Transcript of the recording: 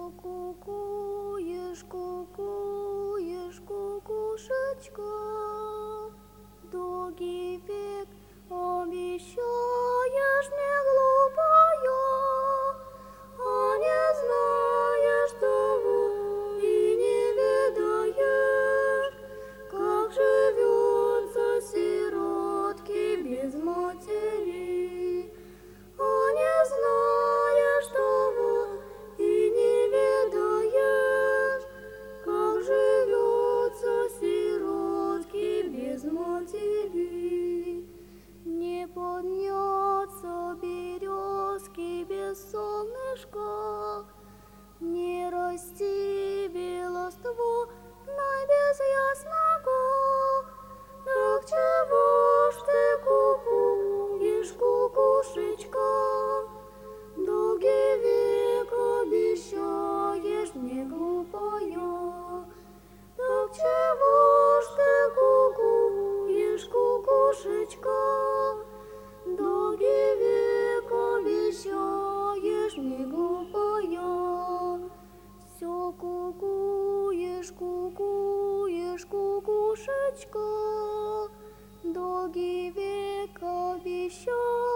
кукуешь, кукушечка, долгий век обещаешь мне, глупая, а не знаешь того и не ведаешь, как живется сиротке без матери. А не знаешь того и не ведаешь, как живется сиротке без матери. Не подняться березки без солнышка, не расти белоство на без ясного. Так чего ж ты кукуешь, кукушечка, долгий век обещаешь мне, глупая? Так чего ж ты кукуешь, кукушечка, долгий век обещаешь мне, глупая? Все кукуешь, кукушечка, долгий век обещаешь.